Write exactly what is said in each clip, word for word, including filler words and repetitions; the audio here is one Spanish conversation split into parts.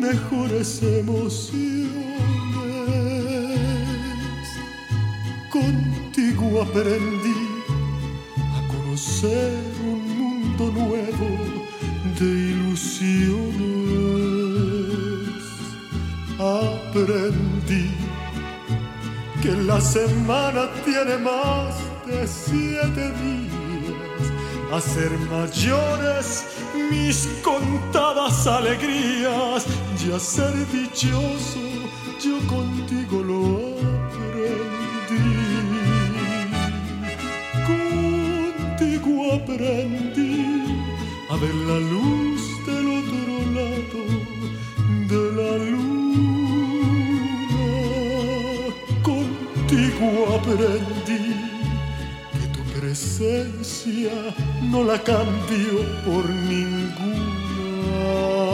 mejores emociones. Contigo aprendí a conocer un mundo nuevo de ilusiones. Aprendí que la semana tiene más de siete días, a ser mayores mis contadas alegrías y a ser dichoso yo contigo lo aprendí. Contigo aprendí a ver la luz del otro lado de la luna. Contigo aprendí que tu presencia no la cambio por ninguna.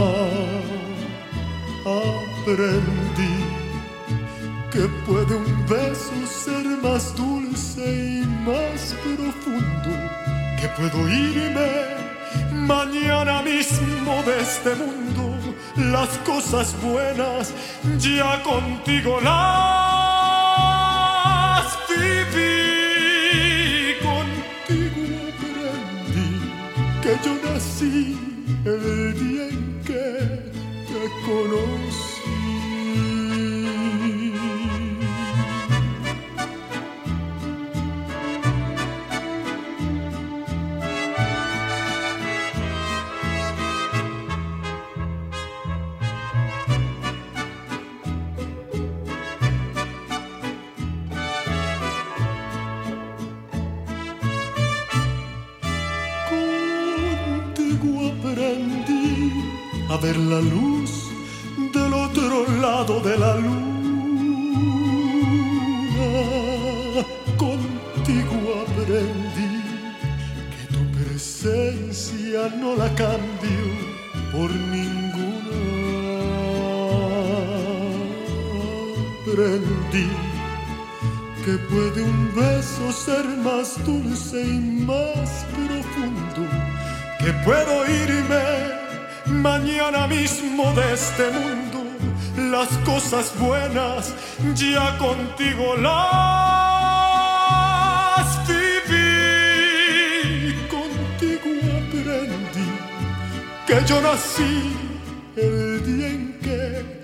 Aprendí que puede un beso ser más dulce y más profundo, que puedo irme mañana mismo de este mundo. Las cosas buenas ya contigo las viví. Contigo aprendí que yo nací el día en que te conocí. Aprendí a ver la luz del otro lado de la luna. Contigo aprendí que tu presencia no la cambio por ninguna. Aprendí que puede un beso ser más dulce y más profundo, que puedo irme mañana mismo de este mundo. Las cosas buenas ya contigo las viví. Contigo aprendí que yo nací el día en que